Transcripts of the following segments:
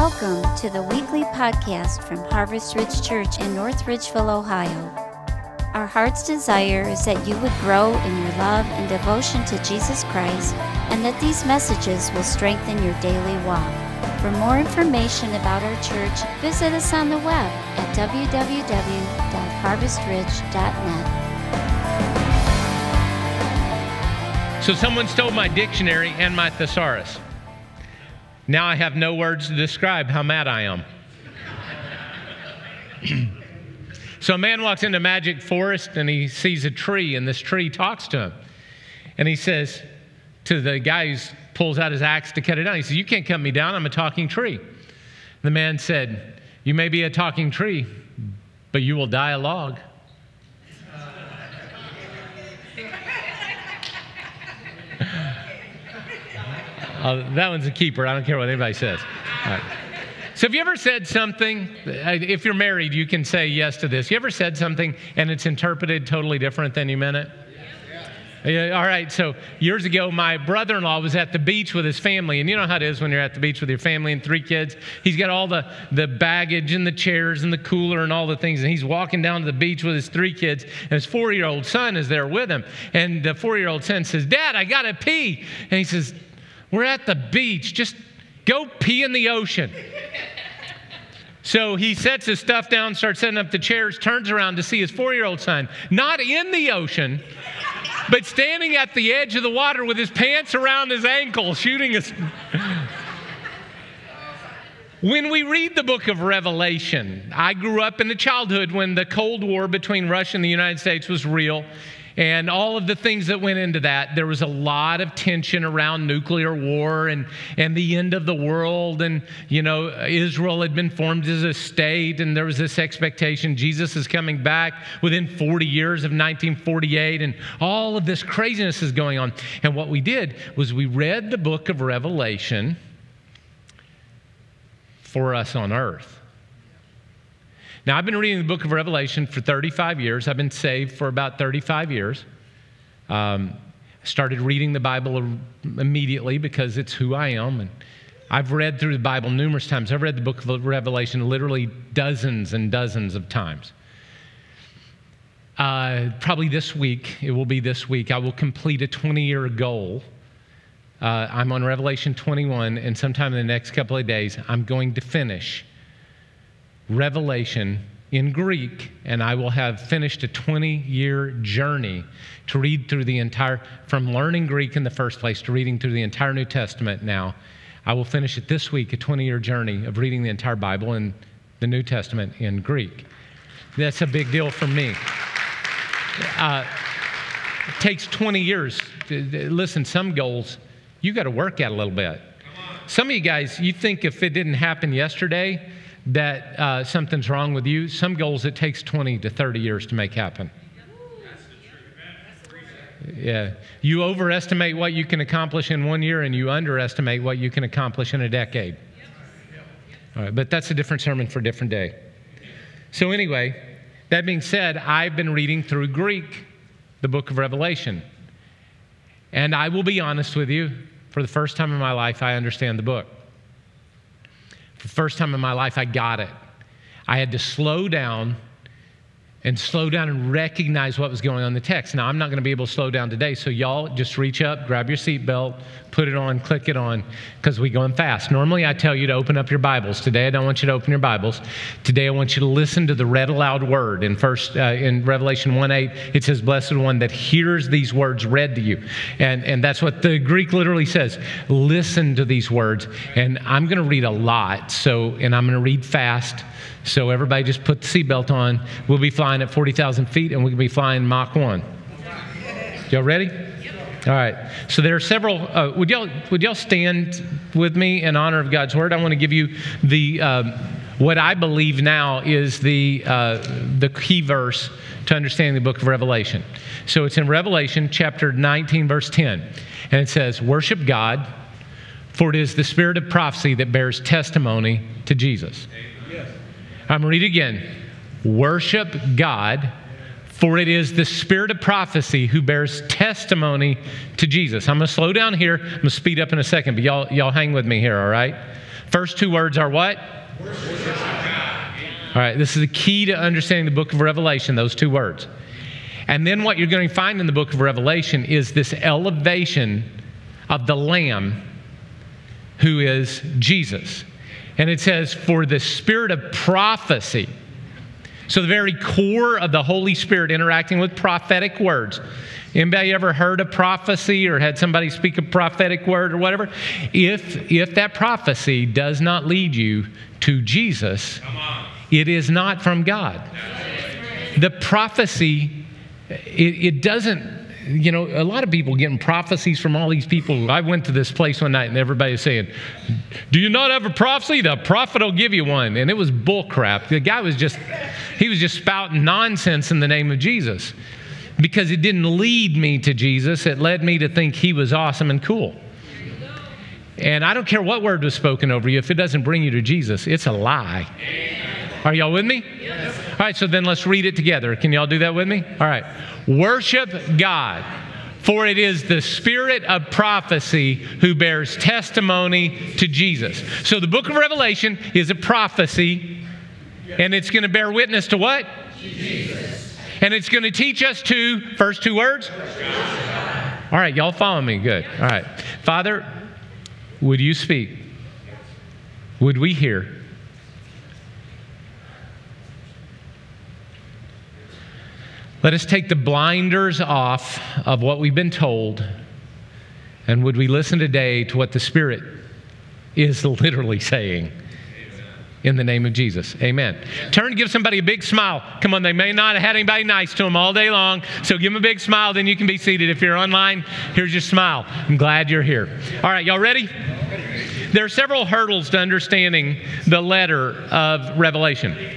Welcome to the weekly podcast from Harvest Ridge Church in North Ridgeville, Ohio. Our heart's desire is that you would grow in your love and devotion to Jesus Christ, and that these messages will strengthen your daily walk. For more information about our church, visit us on the web at www.harvestridge.net. So someone stole my dictionary and my thesaurus. Now I have no words to describe how mad I am. So a man walks into Magic Forest and he sees a tree, and this tree talks to him. And he says to the guy who pulls out his axe to cut it down, he says, "You can't cut me down, I'm a talking tree." The man said, "You may be a talking tree, but you will die a log." That one's a keeper. I don't care what anybody says. All right. So have you ever said something, if you're married, you can say yes to this. You ever said something and it's interpreted totally different than you meant it? Yeah. All right, so years ago, my brother-in-law was at the beach with his family, and you know how it is when you're at the beach with your family and 3 kids. He's got all the baggage and the chairs and the cooler and all the things, and he's walking down to the beach with his 3 kids, and his 4-year-old son is there with him. And the 4-year-old son says, "Dad, I got to pee." And he says, "We're at the beach. Just go pee in the ocean." So he sets his stuff down, starts setting up the chairs, turns around to see his 4-year-old son, not in the ocean, but standing at the edge of the water with his pants around his ankle, shooting us. When we read the book of Revelation, I grew up in the childhood when the Cold War between Russia and the United States was real. And all of the things that went into that, there was a lot of tension around nuclear war and the end of the world. And, you know, Israel had been formed as a state, and there was this expectation Jesus is coming back within 40 years of 1948. And all of this craziness is going on. And what we did was we read the book of Revelation for us on earth. Now, I've been reading the book of Revelation for 35 years. I've been saved for about 35 years. Started reading the Bible immediately because it's who I am. And I've read through the Bible numerous times. I've read the book of Revelation literally dozens and dozens of times. Probably this week, it will be this week, I will complete a 20-year goal. I'm on Revelation 21, and sometime in the next couple of days, I'm going to finish Revelation in Greek, and I will have finished a 20-year journey to read through the entire, from learning Greek in the first place to reading through the entire New Testament now. I will finish it this week, a 20-year journey of reading the entire Bible and the New Testament in Greek. That's a big deal for me. It takes 20 years. Listen, some goals, you got to work at a little bit. Some of you guys, you think if it didn't happen yesterday, that something's wrong with you. Some goals it takes 20 to 30 years to make happen. Yeah. You overestimate what you can accomplish in 1 year, and you underestimate what you can accomplish in a decade. All right, but that's a different sermon for a different day. So anyway, that being said, I've been reading through Greek, the book of Revelation. And I will be honest with you, for the first time in my life, I understand the book. For the first time in my life, I got it. I had to slow down and recognize what was going on in the text. Now, I'm not going to be able to slow down today, so y'all just reach up, grab your seatbelt, put it on, click it on, because we're going fast. Normally, I tell you to open up your Bibles. Today, I don't want you to open your Bibles. Today, I want you to listen to the read aloud word. In Revelation 1:8, it says, "Blessed one that hears these words read to you." And that's what the Greek literally says. Listen to these words. And I'm going to read a lot, and I'm going to read fast. So everybody just put the seatbelt on. We'll be flying at 40,000 feet, and we'll be flying Mach 1. Y'all ready? All right. So there are several. Would y'all stand with me in honor of God's word? I want to give you the what I believe now is the key verse to understanding the book of Revelation. So it's in Revelation chapter 19, verse 10, and it says, "Worship God, for it is the spirit of prophecy that bears testimony to Jesus." I'm going to read again. "Worship God, for it is the spirit of prophecy who bears testimony to Jesus." I'm going to slow down here. I'm going to speed up in a second, but y'all hang with me here, all right? First two words are what? All right, this is the key to understanding the book of Revelation, those two words. And then what you're going to find in the book of Revelation is this elevation of the Lamb, who is Jesus. And it says, for the spirit of prophecy. So the very core of the Holy Spirit interacting with prophetic words. Anybody ever heard a prophecy or had somebody speak a prophetic word or whatever? If that prophecy does not lead you to Jesus, it is not from God. The prophecy, it doesn't, you know, a lot of people getting prophecies from all these people. I went to this place one night and everybody was saying, do you not have a prophecy? The prophet will give you one. And it was bull crap. The guy was just spouting nonsense in the name of Jesus. Because it didn't lead me to Jesus. It led me to think he was awesome and cool. And I don't care what word was spoken over you. If it doesn't bring you to Jesus, it's a lie. Are y'all with me? Yes. All right, so then let's read it together. Can y'all do that with me? All right. Worship God, for it is the spirit of prophecy who bears testimony to Jesus. So the book of Revelation is a prophecy, and it's going to bear witness to what? Jesus. And it's going to teach us first two words? All right, y'all follow me. Good. All right. Father, would you speak? Would we hear? Let us take the blinders off of what we've been told. And would we listen today to what the Spirit is literally saying? In the name of Jesus. Amen. Turn and give somebody a big smile. Come on, they may not have had anybody nice to them all day long, so give them a big smile, then you can be seated. If you're online, here's your smile. I'm glad you're here. All right, y'all ready? There are several hurdles to understanding the letter of Revelation.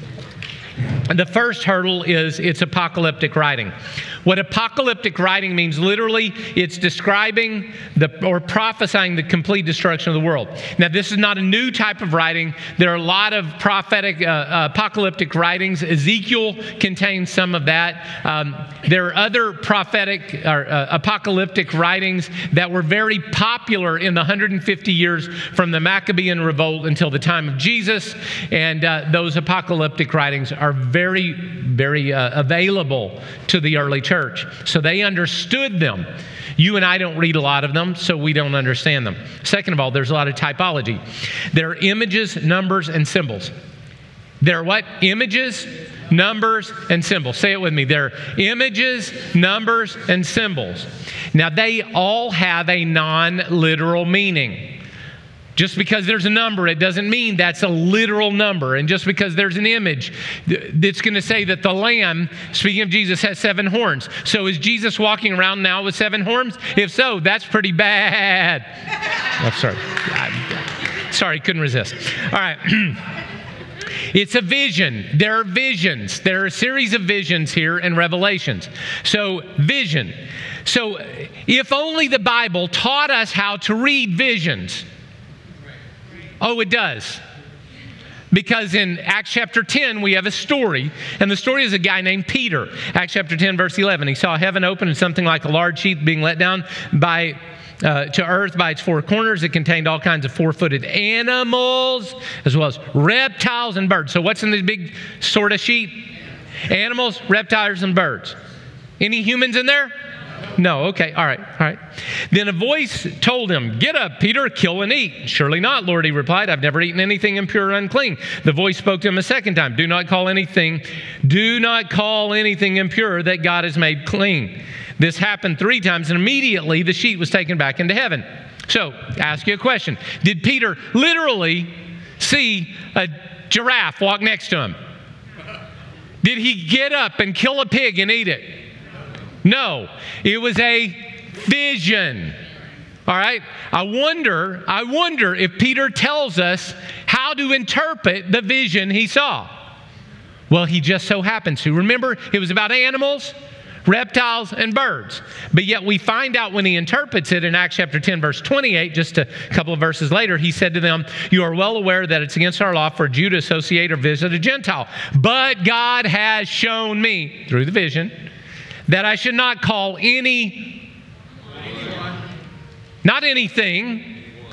The first hurdle is it's apocalyptic writing. What apocalyptic writing means, literally, it's describing or prophesying the complete destruction of the world. Now, this is not a new type of writing. There are a lot of prophetic, apocalyptic writings. Ezekiel contains some of that. There are other prophetic or apocalyptic writings that were very popular in the 150 years from the Maccabean revolt until the time of Jesus. And those apocalyptic writings are very, very available to the early church. So they understood them. You and I don't read a lot of them, so we don't understand them. Second of all, there's a lot of typology. There are images, numbers, and symbols. There are what? Images, numbers, and symbols. Say it with me. There are images, numbers, and symbols. Now, they all have a non-literal meaning. Just because there's a number, it doesn't mean that's a literal number. And just because there's an image, it's going to say that the Lamb, speaking of Jesus, has 7 horns. So is Jesus walking around now with 7 horns? If so, that's pretty bad. Oh, sorry. Sorry, couldn't resist. All right. It's a vision. There are visions. There are a series of visions here in Revelations. So, vision. So, if only the Bible taught us how to read visions. Oh, it does. Because in Acts chapter 10, we have a story. And the story is a guy named Peter. Acts chapter 10, verse 11. He saw heaven open and something like a large sheet being let down to earth by its 4 corners. It contained all kinds of 4-footed animals, as well as reptiles and birds. So what's in this big sort of sheet? Animals, reptiles, and birds. Any humans in there? No, okay, all right. Then a voice told him, "Get up, Peter, kill and eat." "Surely not, Lord," he replied. "I've never eaten anything impure or unclean." The voice spoke to him a second time. Do not call anything impure that God has made clean." This happened 3 times, and immediately the sheet was taken back into heaven. So, ask you a question. Did Peter literally see a giraffe walk next to him? Did he get up and kill a pig and eat it? No, it was a vision. All right? I wonder if Peter tells us how to interpret the vision he saw. Well, he just so happens to. Remember, it was about animals, reptiles, and birds. But yet we find out when he interprets it in Acts chapter 10, verse 28, just a couple of verses later, he said to them, "You are well aware that it's against our law for a Jew to associate or visit a Gentile. But God has shown me, through the vision, that I should not call anything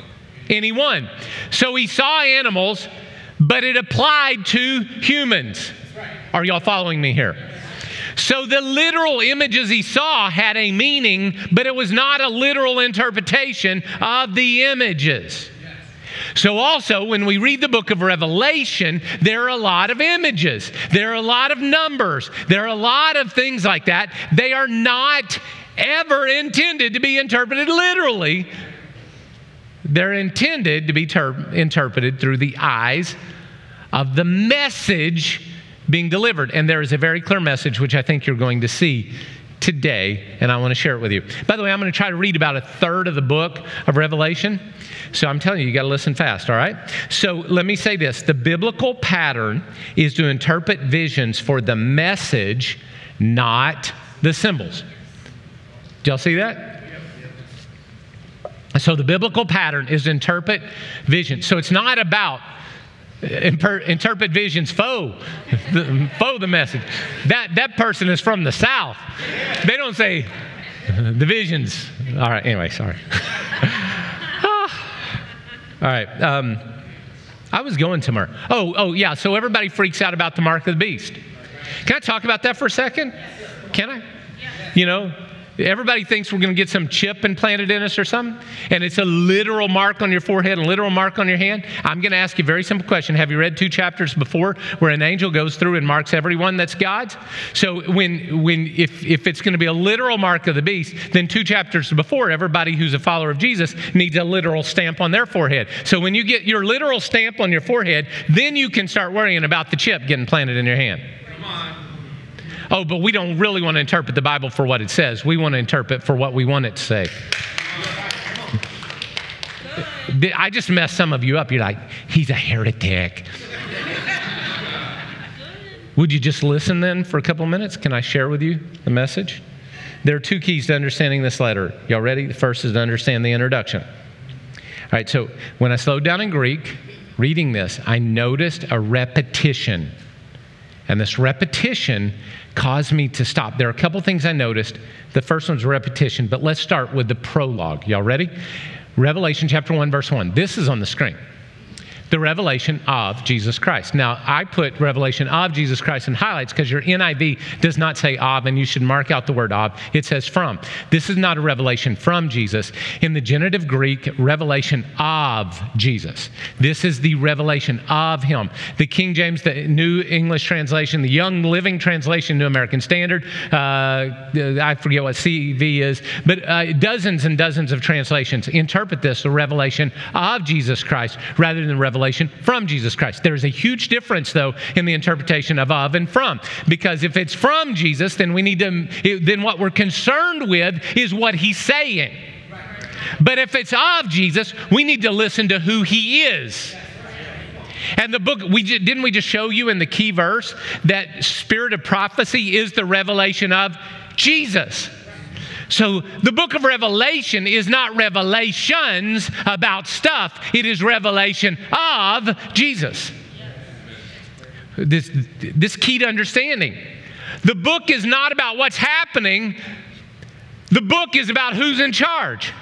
anyone. So he saw animals, but it applied to humans. Are y'all following me here? So the literal images he saw had a meaning, but it was not a literal interpretation of the images. So also, when we read the book of Revelation, there are a lot of images. There are a lot of numbers. There are a lot of things like that. They are not ever intended to be interpreted literally. They're intended to be interpreted through the eyes of the message being delivered. And there is a very clear message, which I think you're going to see today, and I want to share it with you. By the way, I'm going to try to read about a third of the book of Revelation. So I'm telling you, you got to listen fast, all right? So let me say this. The biblical pattern is to interpret visions for the message, not the symbols. Did y'all see that? So the biblical pattern is to interpret visions. So it's not about interpret visions faux the message. That person is from the South. They don't say the visions. All right, anyway, sorry. All right. I was going somewhere. Oh, yeah. So everybody freaks out about the mark of the beast. Can I talk about that for a second? Can I? You know, everybody thinks we're going to get some chip implanted in us or something, and it's a literal mark on your forehead, a literal mark on your hand. I'm going to ask you a very simple question. Have you read 2 chapters before where an angel goes through and marks everyone that's God's? So if it's going to be a literal mark of the beast, then 2 chapters before, everybody who's a follower of Jesus needs a literal stamp on their forehead. So when you get your literal stamp on your forehead, then you can start worrying about the chip getting planted in your hand. Come on. Oh, but we don't really want to interpret the Bible for what it says. We want to interpret for what we want it to say. I just messed some of you up. You're like, he's a heretic. Would you just listen then for a couple minutes? Can I share with you the message? There are 2 keys to understanding this letter. Y'all ready? The first is to understand the introduction. All right, so when I slowed down in Greek, reading this, I noticed a repetition. And this repetition caused me to stop. There are a couple things I noticed. The first one's repetition, but let's start with the prologue. Y'all ready? Revelation chapter 1, verse 1. This is on the screen. The revelation of Jesus Christ. Now, I put revelation of Jesus Christ in highlights because your NIV does not say of, and you should mark out the word of. It says from. This is not a revelation from Jesus. In the genitive Greek, revelation of Jesus. This is the revelation of him. The King James, the New English Translation, the Young Living Translation, New American Standard, I forget what CEV is, but dozens and dozens of translations interpret this, the revelation of Jesus Christ, rather than the revelation from Jesus Christ. There's a huge difference, though, in the interpretation of and from. Because if it's from Jesus, then then what we're concerned with is what he's saying. But if it's of Jesus, we need to listen to who he is. And the book, didn't we just show you in the key verse that spirit of prophecy is the revelation of Jesus? So the book of Revelation is not revelations about stuff. It is revelation of Jesus. This key to understanding. The book is not about what's happening. The book is about who's in charge.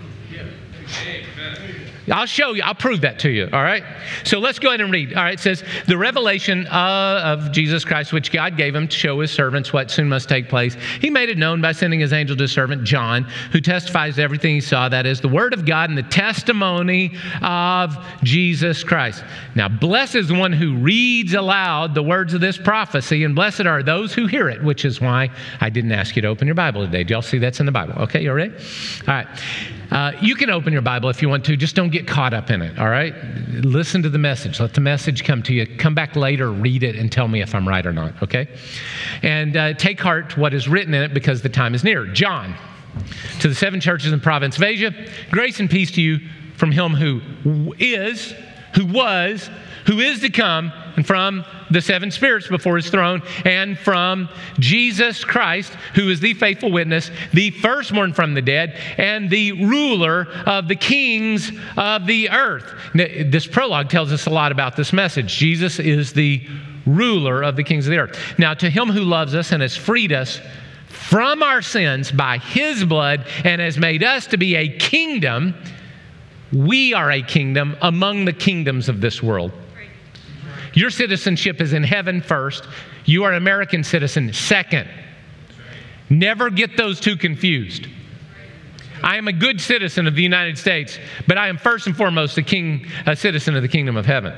I'll show you. I'll prove that to you. All right. So let's go ahead and read. All right. It says, the revelation of Jesus Christ, which God gave him to show his servants what soon must take place. He made it known by sending his angel to his servant John, who testifies to everything he saw. That is the word of God and the testimony of Jesus Christ. Now, blessed is the one who reads aloud the words of this prophecy, and blessed are those who hear it, which is why I didn't ask you to open your Bible today. Do y'all see that's in the Bible? Okay. You ready? All right. You can open your Bible if you want to. Just don't get caught up in it, all right? Listen to the message. Let the message come to you. Come back later, read it, and tell me if I'm right or not, okay? And take heart what is written in it, because the time is near. John, to the 7 churches in the province of Asia, grace and peace to you from him who is, who was, who is to come, and from the 7 spirits before his throne, and from Jesus Christ, who is the faithful witness, the firstborn from the dead, and the ruler of the kings of the earth. Now, this prologue tells us a lot about this message. Jesus is the ruler of the kings of the earth. Now, to him who loves us and has freed us from our sins by his blood, and has made us to be a kingdom We are a kingdom among the kingdoms of this world. Your citizenship is in heaven first. You are an American citizen second. Never get those two confused. I am a good citizen of the United States, but I am first and foremost a citizen of the kingdom of heaven.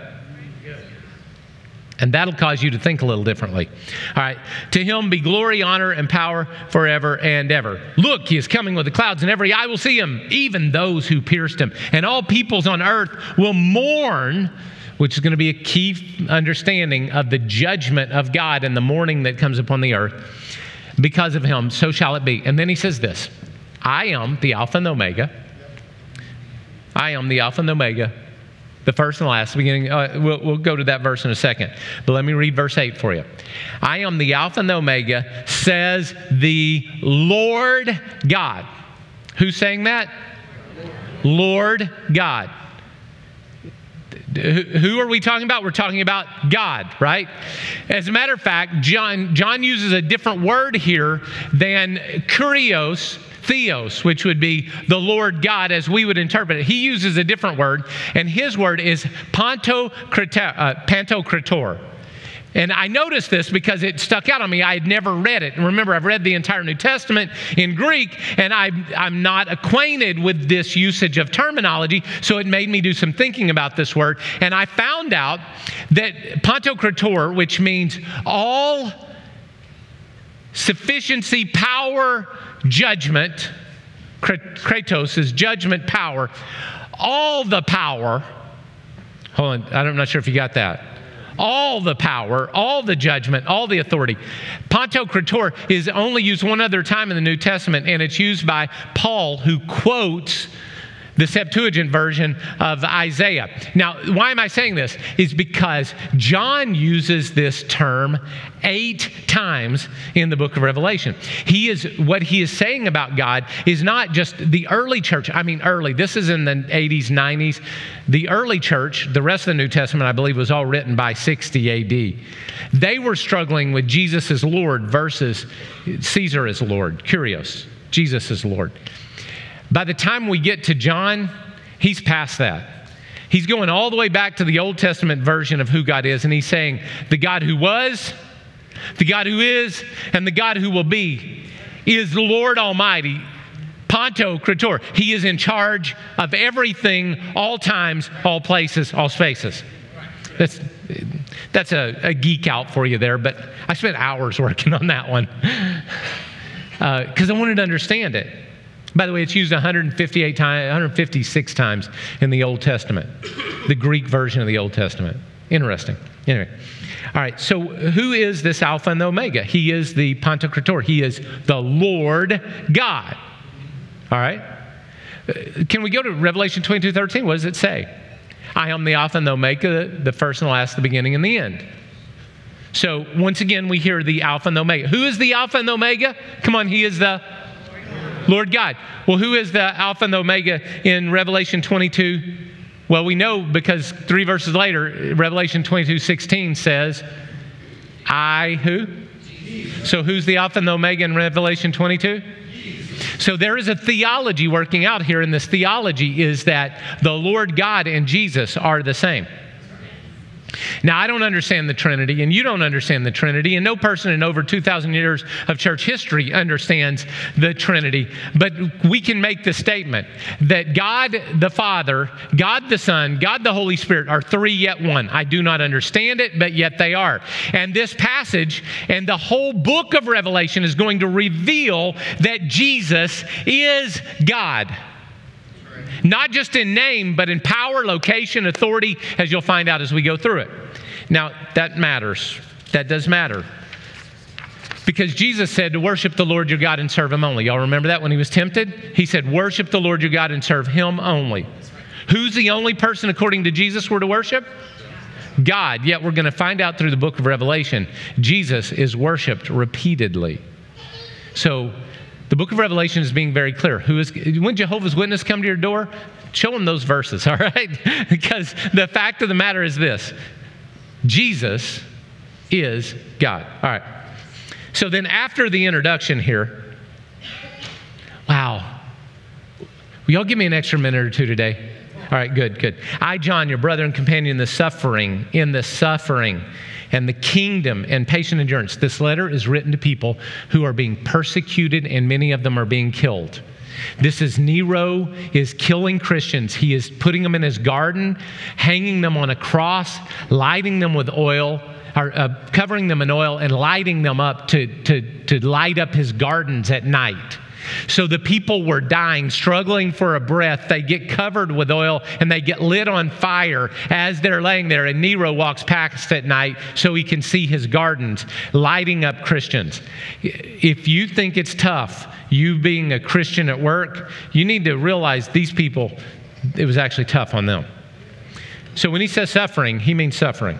And that'll cause you to think a little differently. All right. To him be glory, honor, and power forever and ever. Look, he is coming with the clouds, and every eye will see him, even those who pierced him. And all peoples on earth will mourn, which is going to be a key understanding of the judgment of God and the mourning that comes upon the earth. Because of him, so shall it be. And then he says this, I am the Alpha and the Omega. I am the Alpha and the Omega, the first and the last, the beginning. We'll go to that verse in a second. But let me read verse 8 for you. I am the Alpha and the Omega, says the Lord God. Who's saying that? Lord God. Who are we talking about? We're talking about God, right? As a matter of fact, John uses a different word here than kurios, theos, which would be the Lord God as we would interpret it. He uses a different word, and his word is pantokrator. And I noticed this because it stuck out on me. I had never read it. And remember, I've read the entire New Testament in Greek, and I'm not acquainted with this usage of terminology, so it made me do some thinking about this word. And I found out that pantokrator, which means all sufficiency, power, judgment, kratos is judgment, power, all the power, hold on, I'm not sure if you got that. All the power, all the judgment, all the authority. Pantokrator is only used one other time in the New Testament, and it's used by Paul, who quotes the Septuagint version of Isaiah. Now, why am I saying this? Is because John uses this term 8 times in the book of Revelation. What he is saying about God is not just the early church. I mean, early. This is in the 80s, 90s. The early church, the rest of the New Testament, I believe, was all written by 60 AD. They were struggling with Jesus as Lord versus Caesar as Lord. Kurios. Jesus as Lord. By the time we get to John, he's past that. He's going all the way back to the Old Testament version of who God is, and he's saying, the God who was, the God who is, and the God who will be is the Lord Almighty, Pantokrator. He is in charge of everything, all times, all places, all spaces. That's a geek out for you there, but I spent hours working on that one because I wanted to understand it. By the way, it's used 156 times in the Old Testament, the Greek version of the Old Testament. Interesting. Anyway, all right, so who is this Alpha and the Omega? He is the Pantokrator. He is the Lord God. All right? Can we go to Revelation 22:13? What does it say? I am the Alpha and the Omega, the first and the last, the beginning and the end. So once again, we hear the Alpha and the Omega. Who is the Alpha and the Omega? Come on, he is the Lord God. Well, who is the Alpha and the Omega in Revelation 22? Well, we know because 3 verses later, Revelation 22:16 says, I who? Jesus. So who's the Alpha and the Omega in Revelation 22? Jesus. So there is a theology working out here, and this theology is that the Lord God and Jesus are the same. Now, I don't understand the Trinity, and you don't understand the Trinity, and no person in over 2,000 years of church history understands the Trinity. But we can make the statement that God the Father, God the Son, God the Holy Spirit are 3 yet one. I do not understand it, but yet they are. And this passage and the whole book of Revelation is going to reveal that Jesus is God. Not just in name, but in power, location, authority, as you'll find out as we go through it. Now, that matters. That does matter. Because Jesus said to worship the Lord your God and serve him only. Y'all remember that when he was tempted? He said, worship the Lord your God and serve him only. Who's the only person, according to Jesus, we're to worship? God. Yet we're going to find out through the book of Revelation, Jesus is worshiped repeatedly. So, the book of Revelation is being very clear. When Jehovah's Witness come to your door, show them those verses, all right? Because the fact of the matter is this. Jesus is God. All right. So then after the introduction here, wow. Will y'all give me an extra minute or two today? All right, good. I, John, your brother and companion in the suffering, and the kingdom and patient endurance. This letter is written to people who are being persecuted, and many of them are being killed. This is Nero is killing Christians. He is putting them in his garden, hanging them on a cross, lighting them with oil, or covering them in oil and lighting them up to light up his gardens at night. So the people were dying, struggling for a breath. They get covered with oil and they get lit on fire as they're laying there. And Nero walks past at night so he can see his gardens lighting up Christians. If you think it's tough, you being a Christian at work, you need to realize these people, it was actually tough on them. So when he says suffering, he means suffering.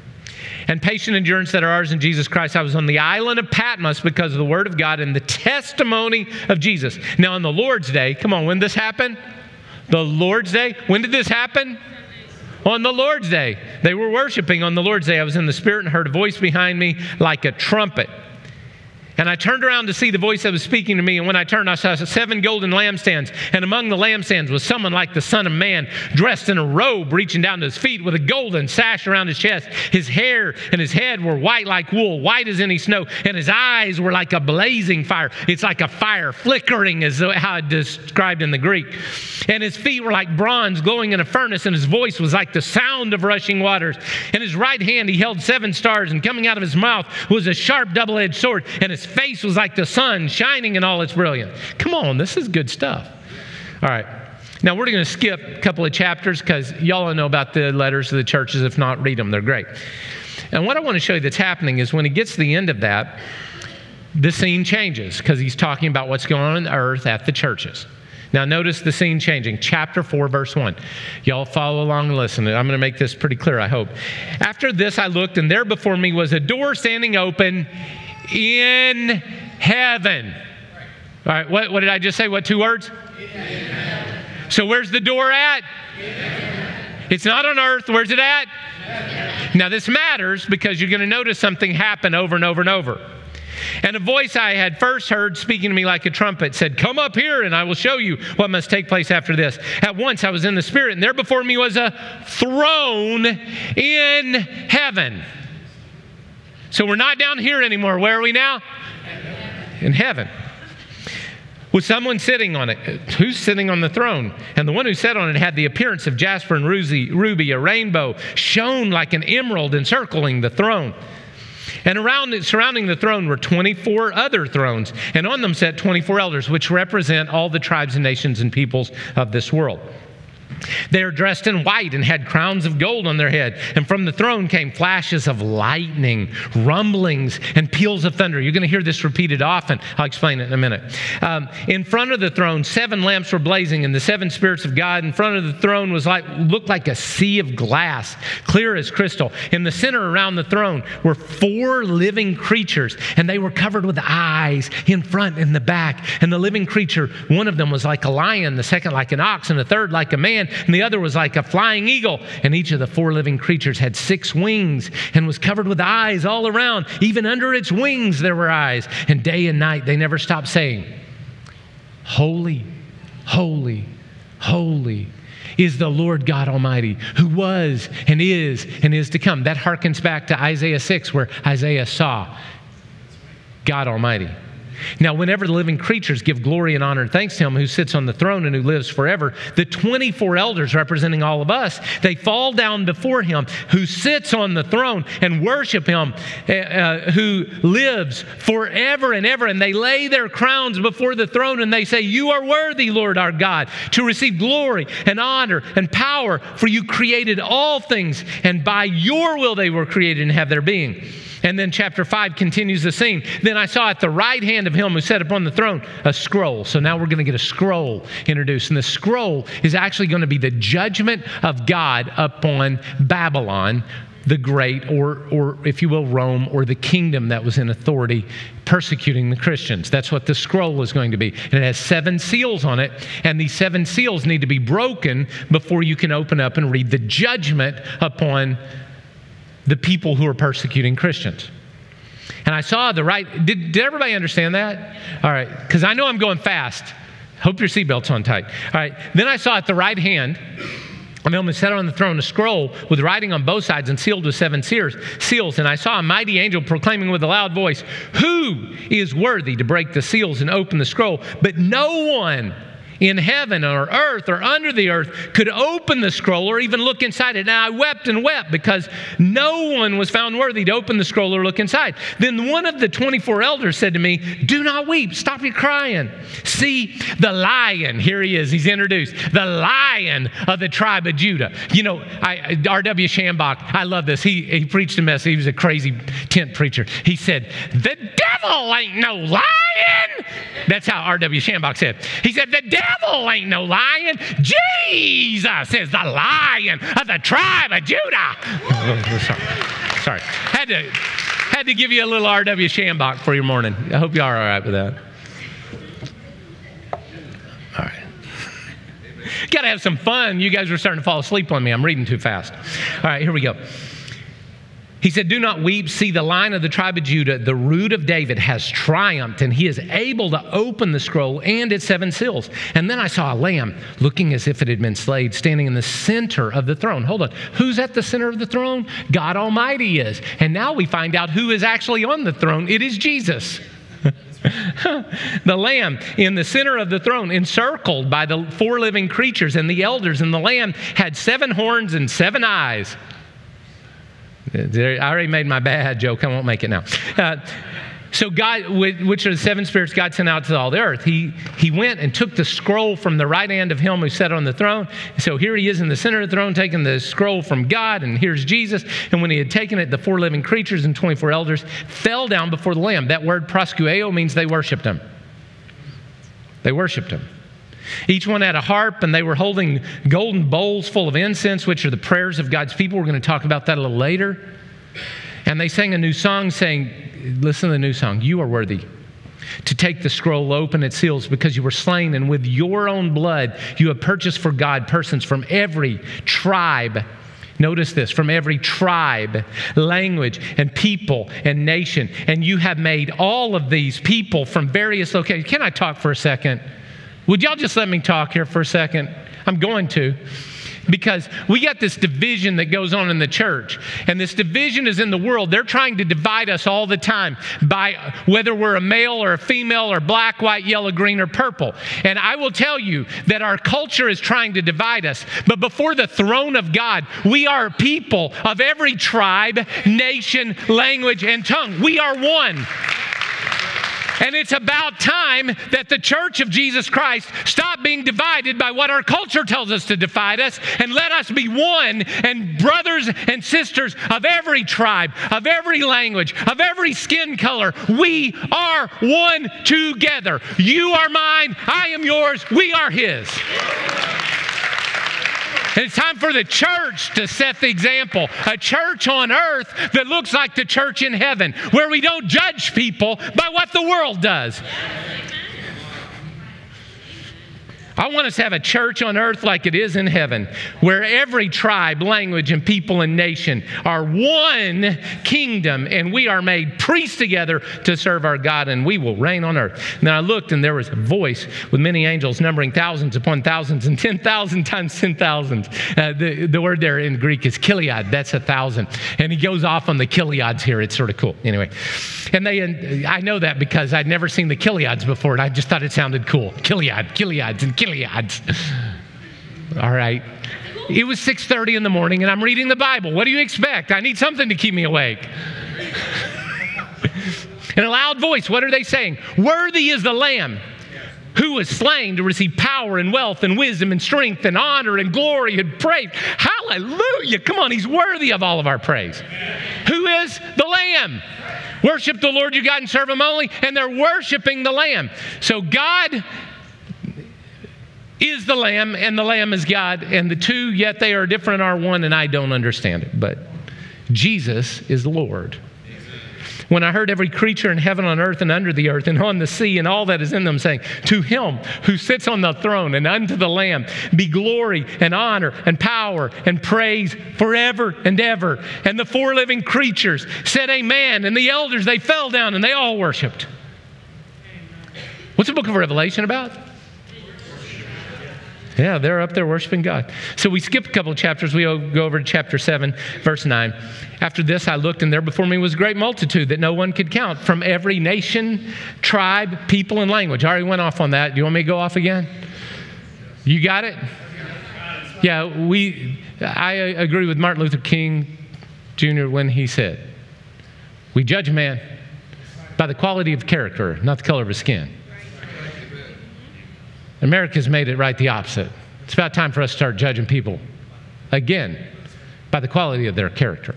And patient endurance that are ours in Jesus Christ. I was on the island of Patmos because of the word of God and the testimony of Jesus. Now on the Lord's Day, come on, when did this happen? The Lord's Day? When did this happen? On the Lord's Day. They were worshiping on the Lord's Day. I was in the Spirit and heard a voice behind me like a trumpet. And I turned around to see the voice that was speaking to me. And when I turned, I saw 7 golden lampstands. And among the lampstands was someone like the Son of Man, dressed in a robe reaching down to his feet with a golden sash around his chest. His hair and his head were white like wool, white as any snow. And his eyes were like a blazing fire. It's like a fire flickering is how it's described in the Greek. And his feet were like bronze glowing in a furnace. And his voice was like the sound of rushing waters. In his right hand he held 7 stars. And coming out of his mouth was a sharp double-edged sword. And his face was like the sun shining in all its brilliance. Come on, this is good stuff. All right. Now we're going to skip a couple of chapters because y'all know about the letters to the churches. If not, read them. They're great. And what I want to show you that's happening is when he gets to the end of that, the scene changes because he's talking about what's going on earth at the churches. Now notice the scene changing. Chapter 4, verse 1. Y'all follow along and listen. I'm going to make this pretty clear, I hope. After this I looked, and there before me was a door standing open in heaven. All right, what did I just say? What 2 words? So where's the door at? It's not on earth. Where's it at? Now this matters because you're going to notice something happen over and over and over. And a voice I had first heard speaking to me like a trumpet said, "Come up here and I will show you what must take place after this." At once I was in the Spirit, and there before me was a throne in heaven. So we're not down here anymore. Where are we now? In heaven. With someone sitting on it. Who's sitting on the throne? And the one who sat on it had the appearance of jasper and ruby. A rainbow shone like an emerald encircling the throne. And surrounding the throne were 24 other thrones. And on them sat 24 elders, which represent all the tribes and nations and peoples of this world. They are dressed in white and had crowns of gold on their head. And from the throne came flashes of lightning, rumblings, and peals of thunder. You're going to hear this repeated often. I'll explain it in a minute. In front of the throne, 7 lamps were blazing, and the 7 spirits of God in front of the throne looked like a sea of glass, clear as crystal. In the center around the throne were 4 living creatures, and they were covered with eyes in front and the back. And the living creature, one of them was like a lion, the second like an ox, and the third like a man, and the other was like a flying eagle. And each of the 4 living creatures had 6 wings and was covered with eyes all around. Even under its wings there were eyes. And day and night they never stopped saying, "Holy, holy, holy is the Lord God Almighty, who was and is to come." That harkens back to Isaiah 6, where Isaiah saw God Almighty. Now, whenever the living creatures give glory and honor and thanks to Him who sits on the throne and who lives forever, the 24 elders representing all of us, they fall down before Him who sits on the throne and worship Him who lives forever and ever. And they lay their crowns before the throne and they say, "You are worthy, Lord our God, to receive glory and honor and power, for you created all things, and by your will they were created and have their being." And then chapter 5 continues the scene. Then I saw at the right hand of Him who sat upon the throne a scroll. So now we're going to get a scroll introduced. And the scroll is actually going to be the judgment of God upon Babylon the Great, or if you will, Rome, or the kingdom that was in authority persecuting the Christians. That's what the scroll is going to be. And it has 7 seals on it. And these 7 seals need to be broken before you can open up and read the judgment upon the people who are persecuting Christians. And I saw the right, did everybody understand that? All right, because I know I'm going fast. Hope your seatbelt's on tight. All right. Then I saw at the right hand, and on the sat on the throne, a scroll with writing on both sides and sealed with 7 seals. And I saw a mighty angel proclaiming with a loud voice, "Who is worthy to break the seals and open the scroll?" But no one in heaven or earth or under the earth could open the scroll or even look inside it. Now I wept and wept because no one was found worthy to open the scroll or look inside. Then one of the 24 elders said to me, "Do not weep. Stop your crying. See, the lion," here he is, he's introduced, "the lion of the tribe of Judah." You know, R.W. Shambach, I love this. He preached a message. He was a crazy tent preacher. He said, "The devil ain't no lion." That's how R.W. Shambach said. He said, "The devil ain't no lion. Jesus is the lion of the tribe of Judah." Sorry. Had to give you a little R.W. Shambach for your morning. I hope you are all right with that. All right. Got to have some fun. You guys are starting to fall asleep on me. I'm reading too fast. All right, here we go. He said, "Do not weep. See, the Lion of the tribe of Judah, the Root of David, has triumphed, and he is able to open the scroll and its 7 seals." And then I saw a lamb looking as if it had been slain, standing in the center of the throne. Hold on. Who's at the center of the throne? God Almighty is. And now we find out who is actually on the throne. It is Jesus. The Lamb in the center of the throne, encircled by the 4 living creatures and the elders, and the Lamb had 7 horns and 7 eyes. I already made my bad joke. I won't make it now. So God, which are the 7 spirits God sent out to all the earth, he went and took the scroll from the right hand of him who sat on the throne. So here he is in the center of the throne, taking the scroll from God, and here's Jesus. And when he had taken it, the 4 living creatures and 24 elders fell down before the Lamb. That word proskueo means they worshiped him. They worshiped him. Each one had a harp, and they were holding golden bowls full of incense, which are the prayers of God's people. We're going to talk about that a little later. And they sang a new song saying, listen to the new song, "You are worthy to take the scroll, open its seals, because you were slain, and with your own blood you have purchased for God persons from every tribe." Notice this, from every tribe, language, and people and nation. And you have made all of these people from various locations. Can I talk for a second? Would y'all just let me talk here for a second? I'm going to. Because we got this division that goes on in the church. And this division is in the world. They're trying to divide us all the time by whether we're a male or a female or black, white, yellow, green, or purple. And I will tell you that our culture is trying to divide us. But before the throne of God, we are people of every tribe, nation, language, and tongue. We are one. And it's about time that the church of Jesus Christ stop being divided by what our culture tells us to divide us, and let us be one, and brothers and sisters of every tribe, of every language, of every skin color. We are one together. You are mine, I am yours, we are his. And it's time for the church to set the example. A church on earth that looks like the church in heaven, where we don't judge people by what the world does. I want us to have a church on earth like it is in heaven, where every tribe, language, and people and nation are one kingdom, and we are made priests together to serve our God, and we will reign on earth. And then I looked, and there was a voice with many angels numbering thousands upon thousands and 10,000 times 10,000. The word there in Greek is kiliad. That's 1,000. And he goes off on the kiliads here. It's sort of cool. Anyway, and I know that because I'd never seen the kiliads before, and I just thought it sounded cool. Kiliads, and kiliads. All right. It was 6:30 in the morning, and I'm reading the Bible. What do you expect? I need something to keep me awake. In a loud voice, what are they saying? "Worthy is the Lamb who was slain to receive power and wealth and wisdom and strength and honor and glory and praise." Hallelujah. Come on, he's worthy of all of our praise. Who is the Lamb? Worship the Lord your God and serve him only. And they're worshiping the Lamb. So God is the Lamb, and the Lamb is God, and the two, yet they are different, are one, and I don't understand it. But Jesus is Lord. When I heard every creature in heaven, on earth, and under the earth, and on the sea, and all that is in them, saying, "To him who sits on the throne and unto the Lamb be glory and honor and power and praise forever and ever." And the 4 living creatures said, "Amen." And the elders, they fell down and they all worshiped. What's the book of Revelation about? Yeah, they're up there worshiping God. So we skip a couple of chapters. We go over to chapter 7, verse 9. After this, I looked, and there before me was a great multitude that no one could count, from every nation, tribe, people, and language. I already went off on that. Do you want me to go off again? You got it? Yeah, I agree with Martin Luther King Jr. when he said, we judge a man by the quality of character, not the color of his skin. America's made it right the opposite. It's about time for us to start judging people, again, by the quality of their character.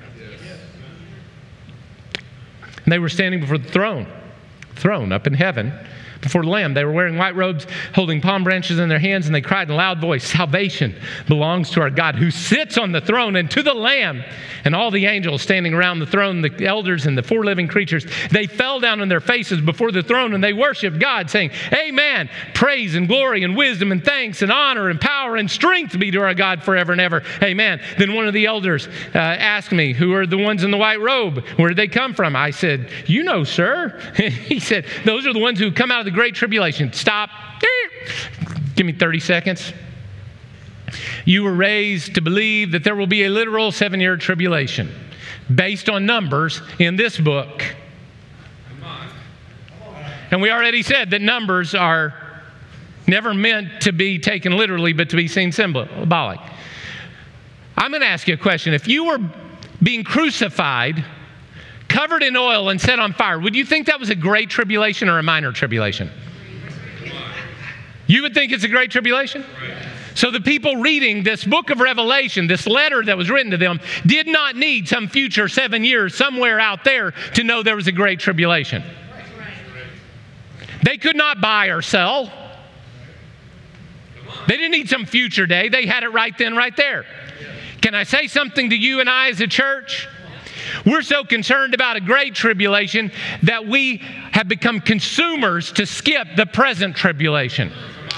And they were standing before the throne up in heaven, before the Lamb. They were wearing white robes, holding palm branches in their hands, and they cried in a loud voice, salvation belongs to our God who sits on the throne and to the Lamb. And all the angels standing around the throne, the elders and the four living creatures, they fell down on their faces before the throne and they worshiped God, saying, Amen. Praise and glory and wisdom and thanks and honor and power and strength be to our God forever and ever. Amen. Then one of the elders asked me, who are the ones in the white robe? Where did they come from? I said, you know, sir. He said, those are the ones who come out of the great tribulation. Stop. Give me 30 seconds. You were raised to believe that there will be a literal 7-year tribulation based on numbers in this book. And we already said that numbers are never meant to be taken literally, but to be seen symbolic. I'm going to ask you a question. If you were being crucified, covered in oil, and set on fire, would you think that was a great tribulation or a minor tribulation? You would think it's a great tribulation? So the people reading this book of Revelation, this letter that was written to them, did not need some future 7 years somewhere out there to know there was a great tribulation. They could not buy or sell. They didn't need some future day. They had it right then, right there. Can I say something to you and I as a church? We're so concerned about a great tribulation that we have become consumers to skip the present tribulation.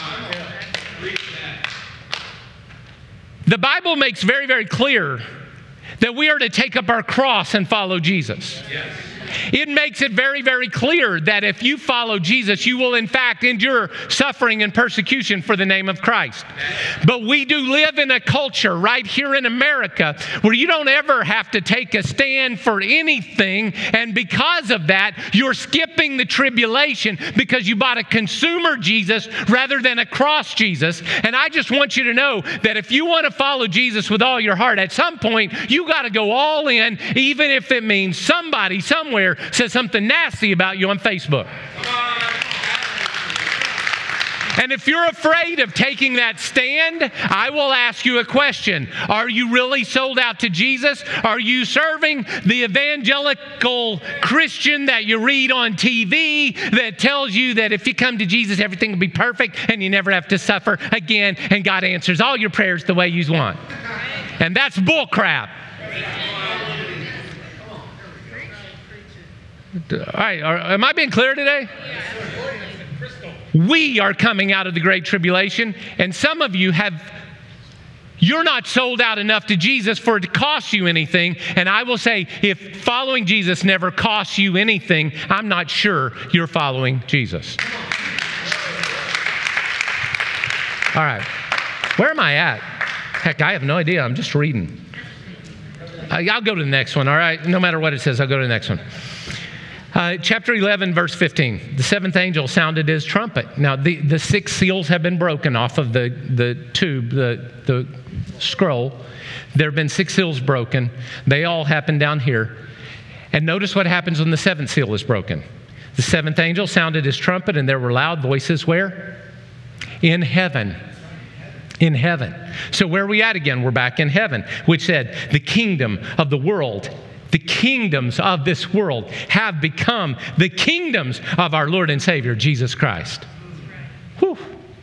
The Bible makes very, very clear that we are to take up our cross and follow Jesus. Yes. It makes it very, very clear that if you follow Jesus, you will in fact endure suffering and persecution for the name of Christ. But we do live in a culture right here in America where you don't ever have to take a stand for anything, and because of that, you're skipping the tribulation because you bought a consumer Jesus rather than a cross Jesus. And I just want you to know that if you want to follow Jesus with all your heart, at some point, you got to go all in, even if it means somebody somewhere says something nasty about you on Facebook. And if you're afraid of taking that stand, I will ask you a question. Are you really sold out to Jesus? Are you serving the evangelical Christian that you read on TV that tells you that if you come to Jesus, everything will be perfect and you never have to suffer again and God answers all your prayers the way you want? And that's bull crap. All right, am I being clear today? We are coming out of the Great Tribulation, and some of you you're not sold out enough to Jesus for it to cost you anything. And I will say, if following Jesus never costs you anything, I'm not sure you're following Jesus. All right, where am I at? Heck, I have no idea. I'm just reading. I'll go to the next one, all right? No matter what it says, I'll go to the next one. Chapter 11, verse 15. The seventh angel sounded his trumpet. Now, the 6 seals have been broken off of the tube, the scroll. There have been 6 seals broken. They all happen down here. And notice what happens when the 7th seal is broken. The 7th angel sounded his trumpet, and there were loud voices where? In heaven. In heaven. So where are we at again? We're back in heaven, which said, the kingdom of the world, the kingdoms of this world have become the kingdoms of our Lord and Savior, Jesus Christ. Whew.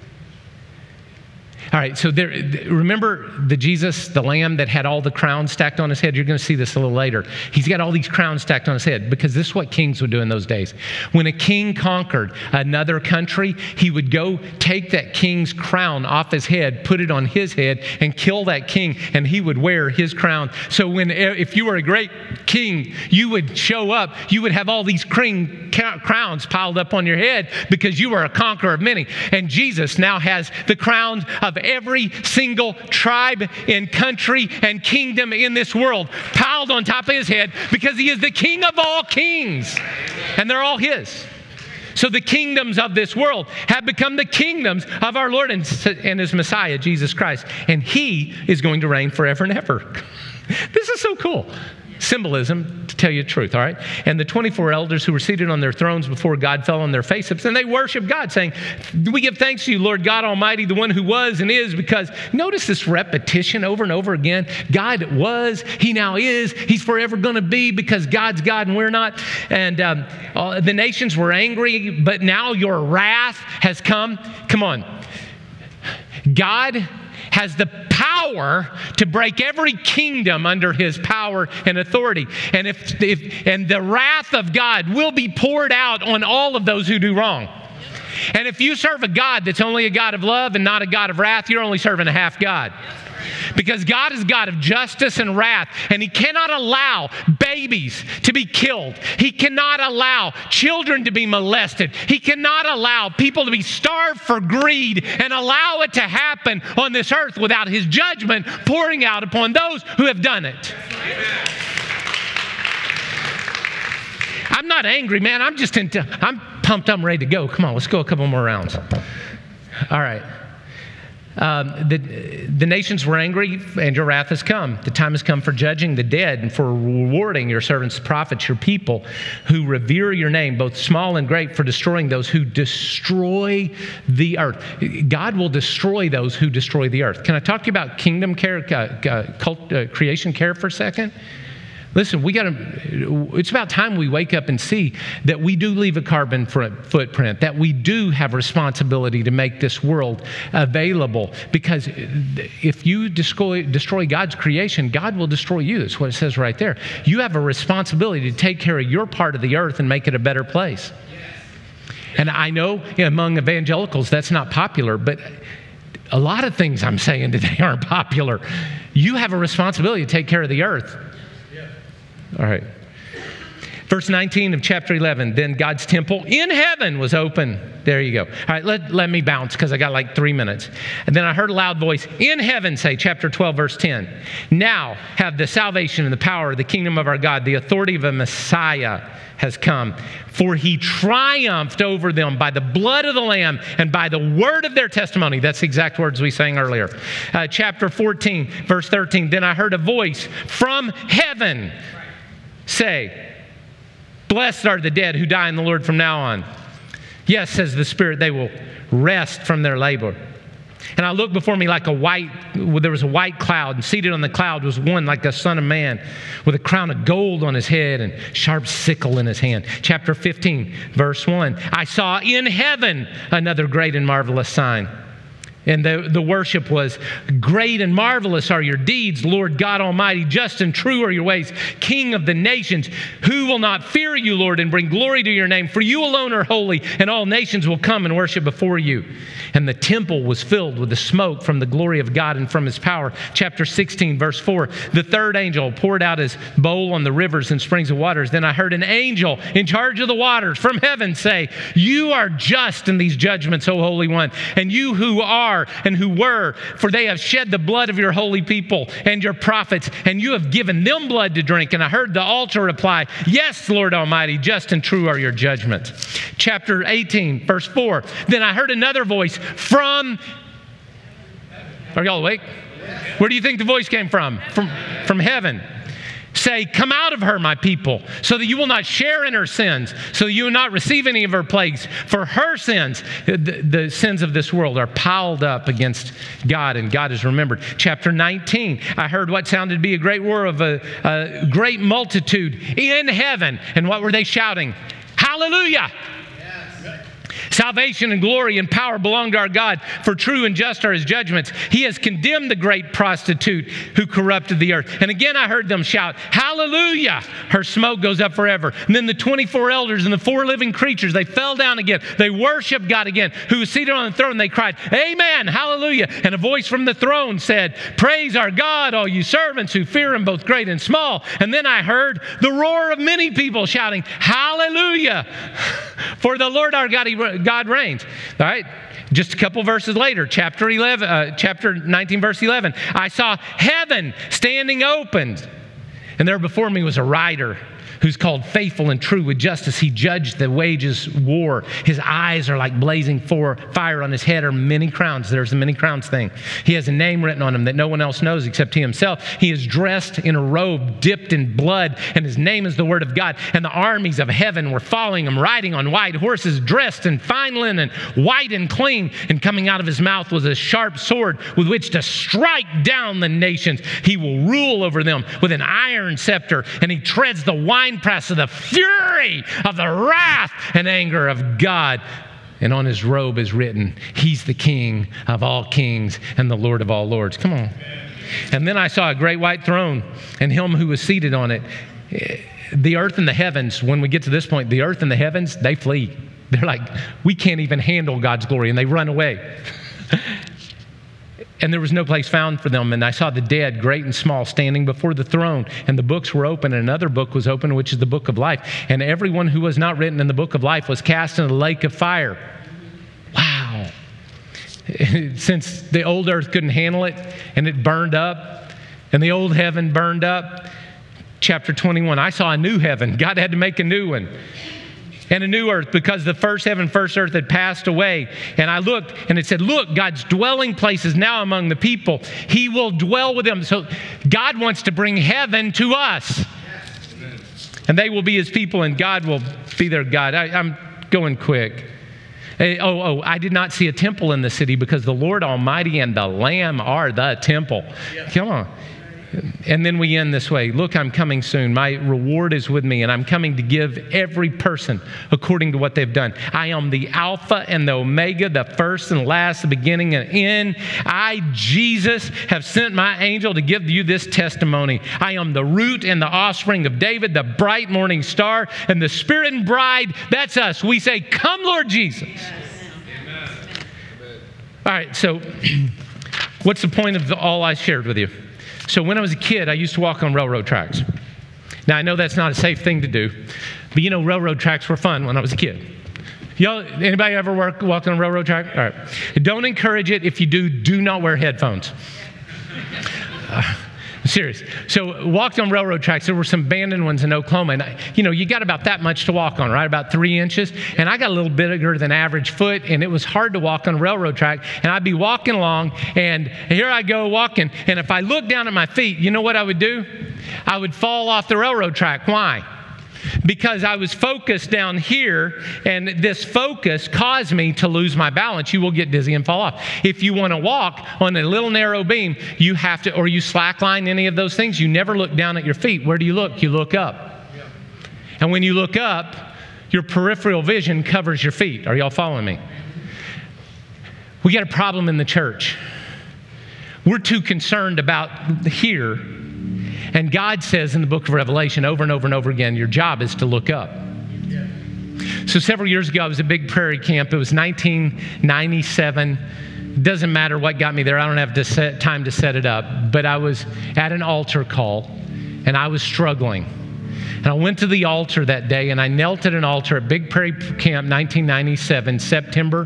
All right, so remember the Jesus, the Lamb that had all the crowns stacked on his head? You're going to see this a little later. He's got all these crowns stacked on his head because this is what kings would do in those days. When a king conquered another country, he would go take that king's crown off his head, put it on his head, and kill that king, and he would wear his crown. So if you were a great king, you would show up, you would have all these crowns piled up on your head because you were a conqueror of many. And Jesus now has the crown of every single tribe and country and kingdom in this world piled on top of his head, because he is the King of all kings. And they're all his. So the kingdoms of this world have become the kingdoms of our Lord and his Messiah, Jesus Christ. And he is going to reign forever and ever. This is so cool. Symbolism, to tell you the truth, all right? And the 24 elders who were seated on their thrones before God fell on their faces, and they worshiped God, saying, we give thanks to you, Lord God Almighty, the one who was and is, because notice this repetition over and over again. God was, he now is, he's forever going to be, because God's God and we're not. And the nations were angry, but now your wrath has come. Come on. God has the power to break every kingdom under his power and authority. And and the wrath of God will be poured out on all of those who do wrong. And if you serve a God that's only a God of love and not a God of wrath, you're only serving a half God. Because God is God of justice and wrath, and he cannot allow babies to be killed. He cannot allow children to be molested. He cannot allow people to be starved for greed and allow it to happen on this earth without his judgment pouring out upon those who have done it. I'm not angry, man. I'm pumped. I'm ready to go. Come on, let's go a couple more rounds. All right. The nations were angry, and your wrath has come. The time has come for judging the dead and for rewarding your servants, the prophets, your people, who revere your name, both small and great, for destroying those who destroy the earth. God will destroy those who destroy the earth. Can I talk to you about kingdom care, creation care for a second? Listen, it's about time we wake up and see that we do leave a carbon footprint, that we do have responsibility to make this world available. Because if you destroy God's creation, God will destroy you. That's what it says right there. You have a responsibility to take care of your part of the earth and make it a better place. And I know among evangelicals that's not popular, but a lot of things I'm saying today aren't popular. You have a responsibility to take care of the earth. All right. Verse 19 of chapter 11, then God's temple in heaven was open. There you go. All right, let me bounce because I got like 3 minutes. And then I heard a loud voice in heaven say, chapter 12, verse 10, now have the salvation and the power of the kingdom of our God, the authority of a Messiah has come. For he triumphed over them by the blood of the Lamb and by the word of their testimony. That's the exact words we sang earlier. Chapter 14, verse 13, then I heard a voice from heaven say, blessed are the dead who die in the Lord from now on. Yes, says the Spirit, they will rest from their labor. And I looked before me like there was a white cloud, and seated on the cloud was one like the Son of Man, with a crown of gold on his head and sharp sickle in his hand. Chapter 15, verse 1, I saw in heaven another great and marvelous sign. And the worship was, great and marvelous are your deeds, Lord God Almighty. Just and true are your ways, King of the nations. Who will not fear you, Lord, and bring glory to your name? For you alone are holy, and all nations will come and worship before you. And the temple was filled with the smoke from the glory of God and from his power. Chapter 16, verse 4, the third angel poured out his bowl on the rivers and springs of waters. Then I heard an angel in charge of the waters from heaven say, you are just in these judgments, O Holy One, and you who are and who were, for they have shed the blood of your holy people and your prophets, and you have given them blood to drink. And I heard the altar reply, yes, Lord Almighty, just and true are your judgments. Chapter 18, verse 4, then I heard another voice from, are y'all awake? Where do you think the voice came from? From heaven. Say, come out of her, my people, so that you will not share in her sins, so that you will not receive any of her plagues. For her sins, the sins of this world, are piled up against God, and God is remembered. Chapter 19, I heard what sounded to be a great roar of a great multitude in heaven. And what were they shouting? Hallelujah! Salvation and glory and power belong to our God, for true and just are his judgments. He has condemned the great prostitute who corrupted the earth. And again I heard them shout, hallelujah! Her smoke goes up forever. And then the 24 elders and the 4 living creatures, they fell down again. They worshiped God again, who was seated on the throne. They cried, amen, hallelujah. And a voice from the throne said, praise our God, all you servants who fear him, both great and small. And then I heard the roar of many people shouting, hallelujah! For the Lord our God reigns. All right? Just a couple verses later, chapter 19, verse 11, I saw heaven standing open, and there before me was a rider who's called Faithful and True with Justice. He judged the wages war. His eyes are like blazing fire. On his head are many crowns. There's the many crowns thing. He has a name written on him that no one else knows except he himself. He is dressed in a robe dipped in blood, and his name is the Word of God. And the armies of heaven were following him, riding on white horses, dressed in fine linen, white and clean. And coming out of his mouth was a sharp sword with which to strike down the nations. He will rule over them with an iron scepter, and he treads the winepress of the fury of the wrath and anger of God. And on his robe is written, He's the King of all kings and the Lord of all lords. Come on. And then I saw a great white throne and him who was seated on it. The earth and the heavens, when we get to this point, the earth and the heavens, they flee. They're like, we can't even handle God's glory, and they run away. And there was no place found for them. And I saw the dead, great and small, standing before the throne. And the books were open, and another book was open, which is the book of life. And everyone who was not written in the book of life was cast in a lake of fire. Wow. Since the old earth couldn't handle it, and it burned up, and the old heaven burned up. Chapter 21, I saw a new heaven. God had to make a new one. And a new earth, because the first heaven, first earth had passed away. And I looked, and it said, look, God's dwelling place is now among the people. He will dwell with them. So God wants to bring heaven to us. And they will be His people, and God will be their God. I'm going quick. I did not see a temple in the city, because the Lord Almighty and the Lamb are the temple. Come on. And then we end this way. Look, I'm coming soon. My reward is with me, and I'm coming to give every person according to what they've done. I am the Alpha and the Omega, the first and last, the beginning and end. I, Jesus, have sent my angel to give you this testimony. I am the root and the offspring of David, the bright morning star, and the Spirit and bride, that's us. We say, come, Lord Jesus. Yes. All right, so what's the point of all I shared with you? So when I was a kid, I used to walk on railroad tracks. Now, I know that's not a safe thing to do, but you know, railroad tracks were fun when I was a kid. Y'all, anybody ever walked on a railroad track? All right. Don't encourage it. If you do not wear headphones. Serious. So walked on railroad tracks. There were some abandoned ones in Oklahoma. And, you got about that much to walk on, right? About 3 inches. And I got a little bigger than average foot, and it was hard to walk on a railroad track. And I'd be walking along, and here I go walking. And if I look down at my feet, you know what I would do? I would fall off the railroad track. Why? Because I was focused down here, and this focus caused me to lose my balance. You will get dizzy and fall off. If you want to walk on a little narrow beam, you have to, or you slackline any of those things, you never look down at your feet. Where do you look? You look up. Yeah. And when you look up, your peripheral vision covers your feet. Are y'all following me? We got a problem in the church. We're too concerned about here. And God says in the book of Revelation over and over and over again, your job is to look up. Yeah. So several years ago, I was at Big Prairie Camp. It was 1997. It doesn't matter what got me there. I don't have time to set it up. But I was at an altar call, and I was struggling. And I went to the altar that day, and I knelt at an altar at Big Prairie Camp, 1997, September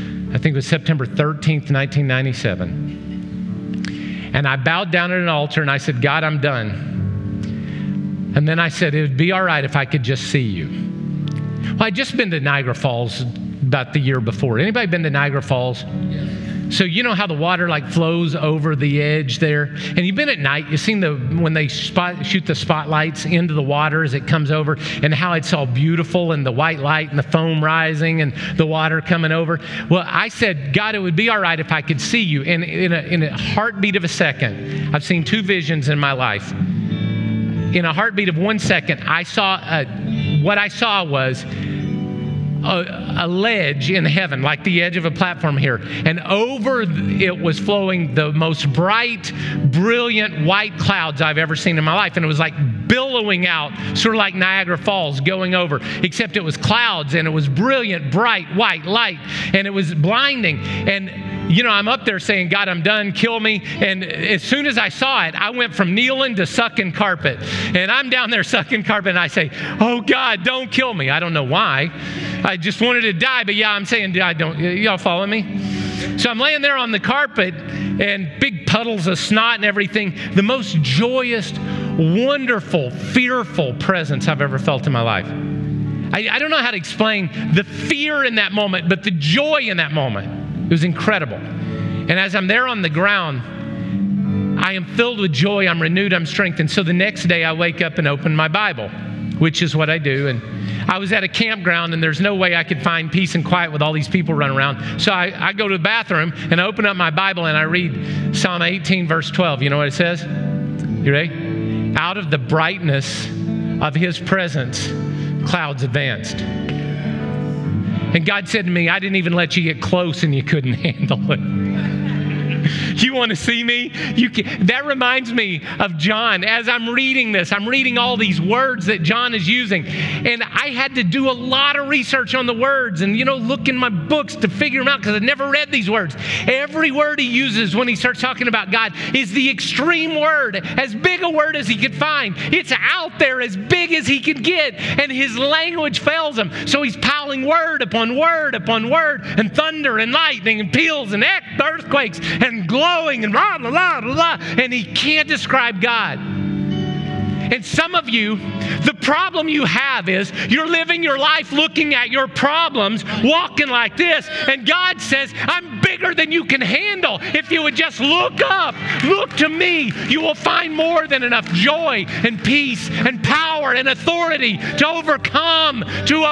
13th, 1997. And I bowed down at an altar, and I said, God, I'm done. And then I said, it would be all right if I could just see you. Well, I'd just been to Niagara Falls about the year before. Anybody been to Niagara Falls? Yes. So you know how the water flows over the edge there? And you've been at night, you've seen when they shoot the spotlights into the water as it comes over, and how it's all beautiful, and the white light and the foam rising and the water coming over. Well, I said, God, it would be all right if I could see you. And in a heartbeat of a second, I've seen 2 visions in my life. In a heartbeat of 1 second, I saw what I saw was a ledge in heaven, like the edge of a platform here. And over it was flowing the most bright, brilliant white clouds I've ever seen in my life. And it was like billowing out, sort of like Niagara Falls going over, except it was clouds, and it was brilliant, bright, white light, and it was blinding. And I'm up there saying, God, I'm done, kill me. And as soon as I saw it, I went from kneeling to sucking carpet. And I'm down there sucking carpet, and I say, oh, God, don't kill me. I don't know why. I just wanted to die, but I'm saying, y'all follow me? So I'm laying there on the carpet, and big puddles of snot and everything. The most joyous, wonderful, fearful presence I've ever felt in my life. I don't know how to explain the fear in that moment, but the joy in that moment. It was incredible. And as I'm there on the ground, I am filled with joy. I'm renewed. I'm strengthened. So the next day I wake up and open my Bible, which is what I do. And I was at a campground, and there's no way I could find peace and quiet with all these people running around. So I go to the bathroom and I open up my Bible and I read Psalm 18, verse 12. You know what it says? You ready? Out of the brightness of his presence, clouds advanced. And God said to me, I didn't even let you get close and you couldn't handle it. You want to see me? That reminds me of John. As I'm reading this, I'm reading all these words that John is using. And I had to do a lot of research on the words and, look in my books to figure them out because I'd never read these words. Every word he uses when he starts talking about God is the extreme word, as big a word as he could find. It's out there as big as he could get. And his language fails him. So he's piling word upon word upon word, and thunder and lightning and peals and earthquakes and glowing and blah, blah, blah, blah, and he can't describe God. And some of you, the problem you have is you're living your life looking at your problems, walking like this, and God says, I'm bigger than you can handle. If you would just look up, look to me, you will find more than enough joy and peace and power and authority to overcome.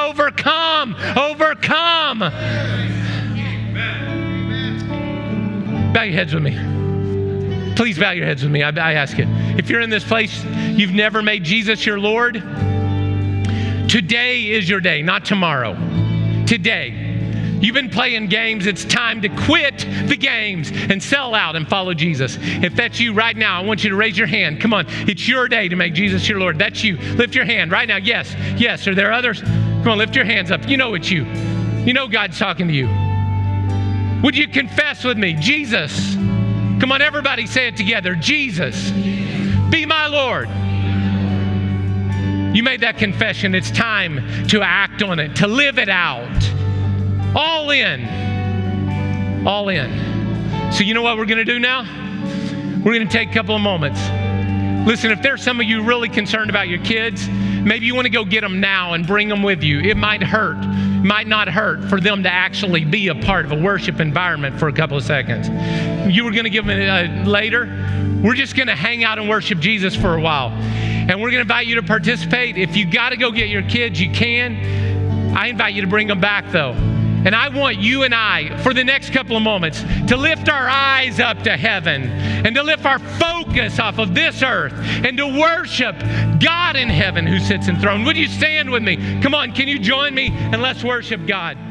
Bow your heads with me. Please bow your heads with me. I ask you. If you're in this place, you've never made Jesus your Lord, today is your day, not tomorrow. Today. You've been playing games. It's time to quit the games and sell out and follow Jesus. If that's you right now, I want you to raise your hand. Come on. It's your day to make Jesus your Lord. That's you. Lift your hand right now. Yes. Yes. Are there others? Come on, lift your hands up. You know it's you. You know God's talking to you. Would you confess with me? Jesus. Come on, everybody say it together. Jesus, be my Lord. You made that confession. It's time to act on it, to live it out. All in. All in. So you know what we're going to do now? We're going to take a couple of moments. Listen, if there's some of you really concerned about your kids, maybe you want to go get them now and bring them with you. It might hurt. It might not hurt for them to actually be a part of a worship environment for a couple of seconds. You were going to give them it later. We're just going to hang out and worship Jesus for a while. And we're going to invite you to participate. If you got to go get your kids, you can. I invite you to bring them back, though. And I want you and I, for the next couple of moments, to lift our eyes up to heaven and to lift our focus off of this earth and to worship God in heaven who sits enthroned. Would you stand with me? Come on, can you join me? And let's worship God.